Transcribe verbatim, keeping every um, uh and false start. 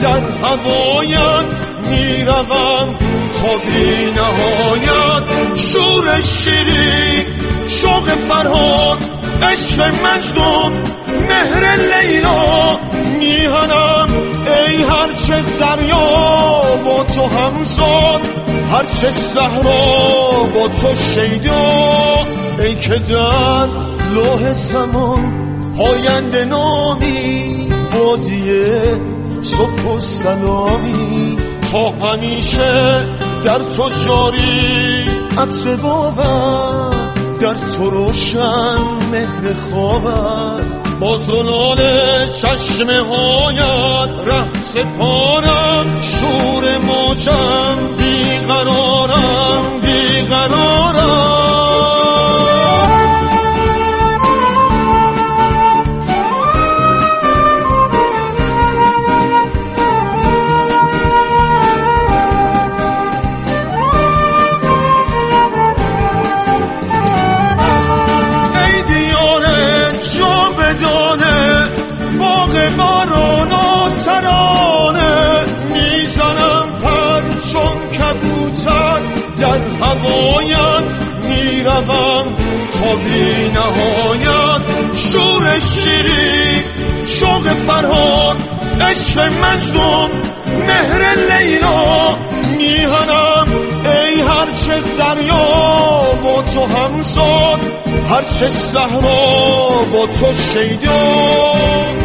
در هوایت میروم تا بی نهایت. شور شیرین شوق فرهاد عشق مجنون مهر لیلا میهنم. ای هرچه دریا با تو همزاد، هرچه صحرا با تو شیدا. ای که در لوح زمان پاینده نامی بادیه صبح و سلامی. تا همیشه در تو جاری عطر باور، در تو روشن مهر خواهر. با زلال چشمه هایت ره سپارم، شور موجم بیقرارم بیقرارم. در هوایت میروم تا بی نهایت. شور شیرین شوق فرهاد عشق مجنون مهر لیلا میهنم. ای هرچه دریا با تو همزاد، هرچه صحرا با تو شیدا.